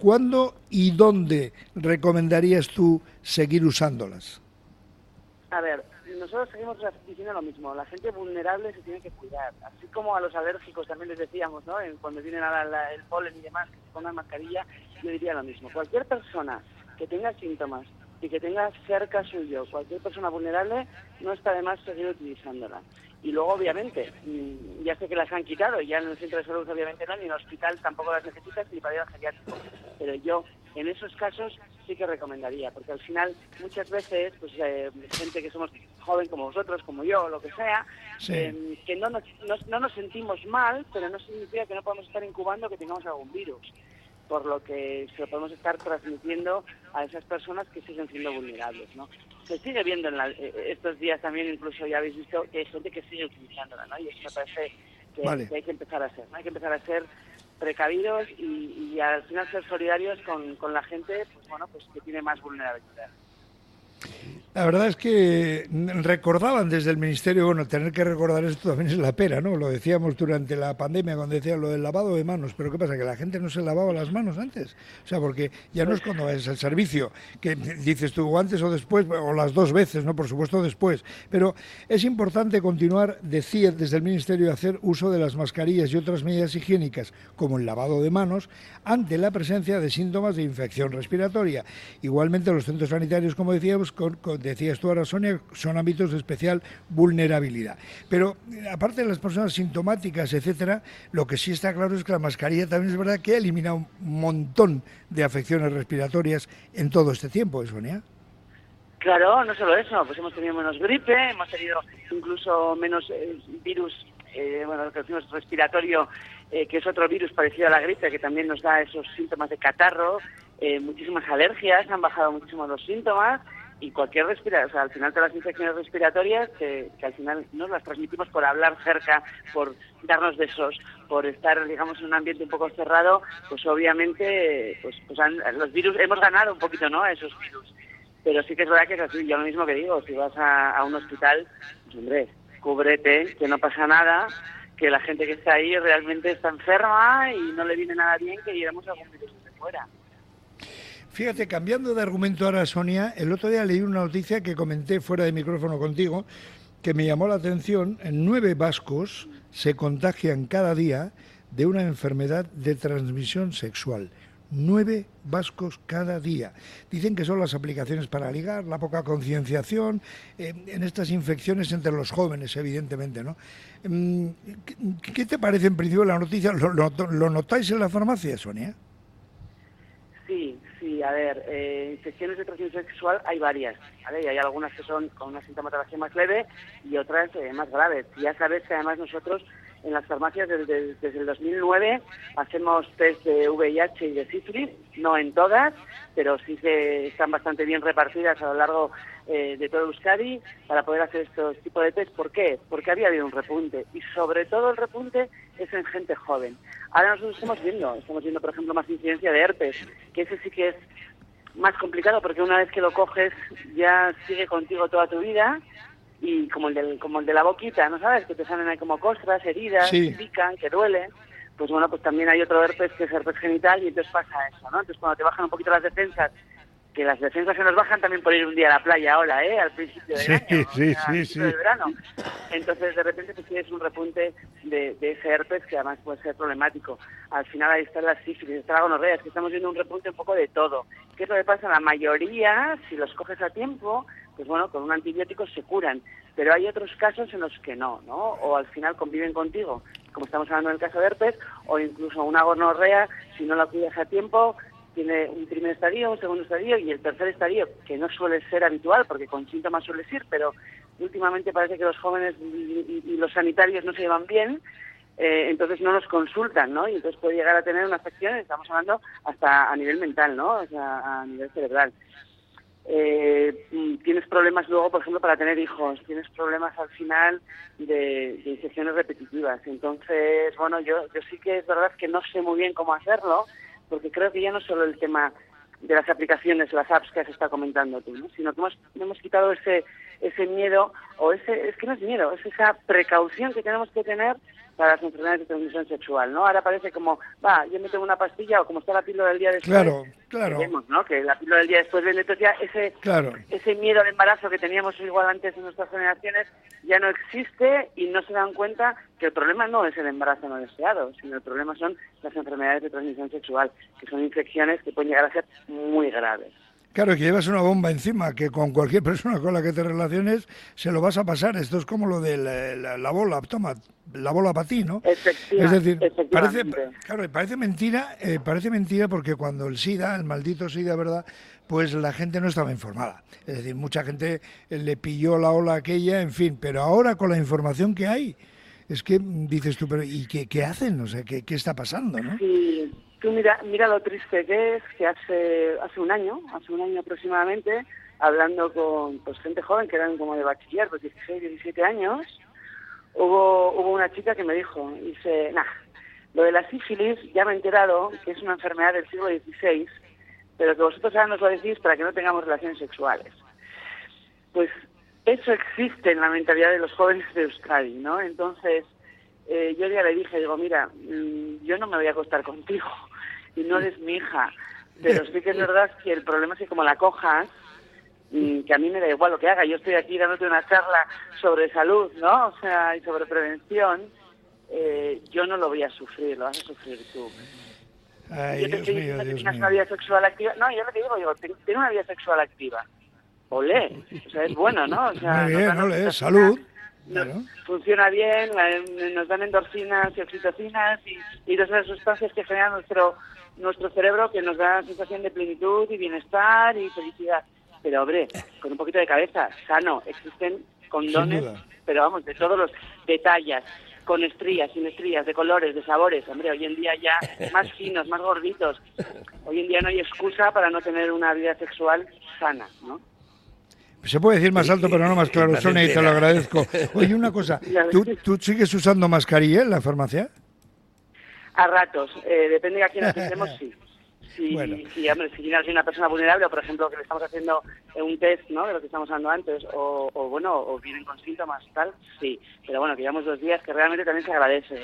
¿Cuándo y dónde recomendarías tú seguir usándolas? A ver, nosotros seguimos diciendo lo mismo, la gente vulnerable se tiene que cuidar, así como a los alérgicos también les decíamos, ¿no? Cuando vienen el polen y demás, que se pongan mascarilla, yo diría lo mismo. Cualquier persona que tenga síntomas y que tenga cerca suyo cualquier persona vulnerable, no está de más seguir utilizándola. Y luego, obviamente, ya sé que las han quitado, ya en el centro de salud obviamente no, ni en el hospital tampoco las necesitas, ni para ir al geriátrico. Pero yo, en esos casos, sí que recomendaría, porque al final, muchas veces, pues gente que somos joven como vosotros, como yo, lo que sea, Sí. que no nos sentimos mal, pero no significa que no podamos estar incubando que tengamos algún virus, por lo que se lo podemos estar transmitiendo a esas personas que siguen siendo vulnerables, ¿no? Se sigue viendo estos días también, incluso ya habéis visto que hay gente que sigue utilizándola, ¿no? Y eso me parece Vale. que hay que empezar a hacer, ¿no? Hay que empezar a ser precavidos y al final ser solidarios con la gente, pues bueno, pues que tiene más vulnerabilidad. La verdad es que recordaban desde el Ministerio, bueno, tener que recordar esto también es la pera, ¿no? Lo decíamos durante la pandemia cuando decían lo del lavado de manos, pero ¿qué pasa? Que la gente no se lavaba las manos antes. O sea, porque ya no es Pues cuando es el servicio, que dices tú antes o después, o las dos veces, ¿no? Por supuesto después. Pero es importante continuar, decir desde el Ministerio, hacer uso de las mascarillas y otras medidas higiénicas, como el lavado de manos, ante la presencia de síntomas de infección respiratoria. Igualmente, los centros sanitarios, como decíamos, decías tú ahora, Sonia, son ámbitos de especial vulnerabilidad. Pero aparte de las personas sintomáticas, etcétera, lo que sí está claro es que la mascarilla también es verdad que ha eliminado un montón de afecciones respiratorias en todo este tiempo, Sonia. claro, no solo eso, pues hemos tenido menos gripe, hemos tenido incluso menos virus, bueno, lo que decimos respiratorio, que es otro virus parecido a la gripe, que también nos da esos síntomas de catarro, muchísimas alergias, han bajado muchísimo los síntomas, y cualquier respiración, o sea, al final todas las infecciones respiratorias que al final nos las transmitimos por hablar cerca, por darnos besos, por estar, digamos, en un ambiente un poco cerrado, pues obviamente los virus, hemos ganado un poquito, ¿no?, a esos virus. Pero sí que es verdad que es así, yo lo mismo que digo, si vas a un hospital, pues hombre, cúbrete, que no pasa nada, que la gente que está ahí realmente está enferma y no le viene nada bien que llevemos algún virus de fuera. Fíjate, cambiando de argumento ahora, Sonia, el otro día leí una noticia que comenté fuera de micrófono contigo, que me llamó la atención. En 9 vascos se contagian cada día de una enfermedad de transmisión sexual. 9 vascos cada día. Dicen que son las aplicaciones para ligar, la poca concienciación en estas infecciones entre los jóvenes, evidentemente, ¿no? ¿Qué te parece en principio la noticia? ¿Lo notáis en la farmacia, Sonia? Sí, a ver, infecciones de transmisión sexual hay varias, ¿vale? Y hay algunas que son con una sintomatología más leve y otras más graves. Ya sabes que además nosotros en las farmacias desde el 2009 hacemos test de VIH y de sífilis, no en todas, pero sí que están bastante bien repartidas a lo largo de todo Euskadi para poder hacer estos tipos de test. ¿Por qué? Porque había habido un repunte y sobre todo el repunte es en gente joven. Ahora nosotros estamos viendo por ejemplo más incidencia de herpes, que ese sí que es más complicado porque una vez que lo coges ya sigue contigo toda tu vida y como el de la boquita, ¿no sabes? Que te salen ahí como costras, heridas, que Sí. pican, que duelen. Pues bueno, pues también hay otro herpes que es herpes genital y entonces pasa eso, ¿no? Entonces cuando te bajan un poquito las defensas, que las defensas se nos bajan también por ir un día a la playa ahora, al principio del Sí, año, o sí, sea, al sí, principio sí. del verano. Entonces de repente pues tienes un repunte de ese herpes que además puede ser problemático. Al final ahí está la sífilis, está la gonorrea, es que estamos viendo un repunte un poco de todo. ¿Qué es lo que pasa? La mayoría, si los coges a tiempo, pues bueno, con un antibiótico se curan. Pero hay otros casos en los que no, ¿no? O al final conviven contigo, como estamos hablando en el caso de herpes, o incluso una gonorrea, si no la cuidas a tiempo, tiene un primer estadio, un segundo estadio y el tercer estadio, que no suele ser habitual, porque con síntomas suele ser, pero últimamente parece que los jóvenes y los sanitarios no se llevan bien, entonces no nos consultan, ¿no? Y entonces puede llegar a tener una afección, estamos hablando hasta a nivel mental, ¿no? O sea, a nivel cerebral. Tienes problemas luego, por ejemplo, para tener hijos, tienes problemas al final de infecciones repetitivas. Entonces, bueno, yo sí que es verdad que no sé muy bien cómo hacerlo, porque creo que ya no solo el tema de las aplicaciones, las apps que has estado comentando tú, ¿no? Sino que hemos quitado ese miedo, o es que no es miedo, es esa precaución que tenemos que tener para las enfermedades de transmisión sexual, ¿no? Ahora parece como, yo me tomo una pastilla, o como está la píldora del día después. Claro. Vemos, ¿no? Que la píldora del día después vende, entonces ya ese miedo al embarazo que teníamos igual antes en nuestras generaciones ya no existe, y no se dan cuenta que el problema no es el embarazo no deseado, sino el problema son las enfermedades de transmisión sexual, que son infecciones que pueden llegar a ser muy graves. Claro, que llevas una bomba encima, que con cualquier persona con la que te relaciones se lo vas a pasar. Esto es como lo de la bola, toma, la bola para ti, ¿no? Es decir, parece mentira porque cuando el SIDA, el maldito SIDA, ¿verdad?, pues la gente no estaba informada. Es decir, mucha gente le pilló la ola aquella, en fin, pero ahora con la información que hay, es que dices tú, pero ¿y qué hacen? O sea, ¿qué está pasando, no? Sí. Tú mira lo triste que es que hace un año aproximadamente, hablando con gente joven que eran como de bachiller, pues 16, 17 años, hubo una chica que me dijo, dice, lo de la sífilis ya me he enterado que es una enfermedad del siglo XVI, pero que vosotros ahora nos lo decís para que no tengamos relaciones sexuales. Pues eso existe en la mentalidad de los jóvenes de Euskadi, ¿no? Entonces, yo ya le dije, digo, mira, yo no me voy a acostar contigo y no eres mi hija, pero sí que es verdad que el problema es que como la cojas, que a mí me da igual lo que haga, yo estoy aquí dándote una charla sobre salud, ¿no? O sea, y sobre prevención, yo no lo voy a sufrir, lo vas a sufrir tú. Ay, yo te estoy diciendo que tengas una vida sexual activa. No, yo lo que digo, ten una vida sexual activa. Olé, o sea, es bueno, ¿no? O sea, muy bien, olé, salud. Claro. Funciona bien, nos dan endorfinas y oxitocinas y todas esas sustancias que generan nuestro cerebro, que nos da sensación de plenitud y bienestar y felicidad. Pero, hombre, con un poquito de cabeza, sano, existen condones, pero vamos, de todos los detalles, con estrías, sin estrías, de colores, de sabores. Hombre, hoy en día ya más finos, más gorditos. Hoy en día no hay excusa para no tener una vida sexual sana, ¿no? Se puede decir más alto, pero no más claro, Sonia, y te lo agradezco. Oye, una cosa, ¿tú sigues usando mascarilla en la farmacia? A ratos, depende de a quién atendemos, sí. Hombre, si eres una persona vulnerable, o por ejemplo que le estamos haciendo un test, ¿no?, de lo que estamos hablando antes, o vienen con síntomas, tal, sí. Pero bueno, que llevamos 2 días que realmente también se agradece.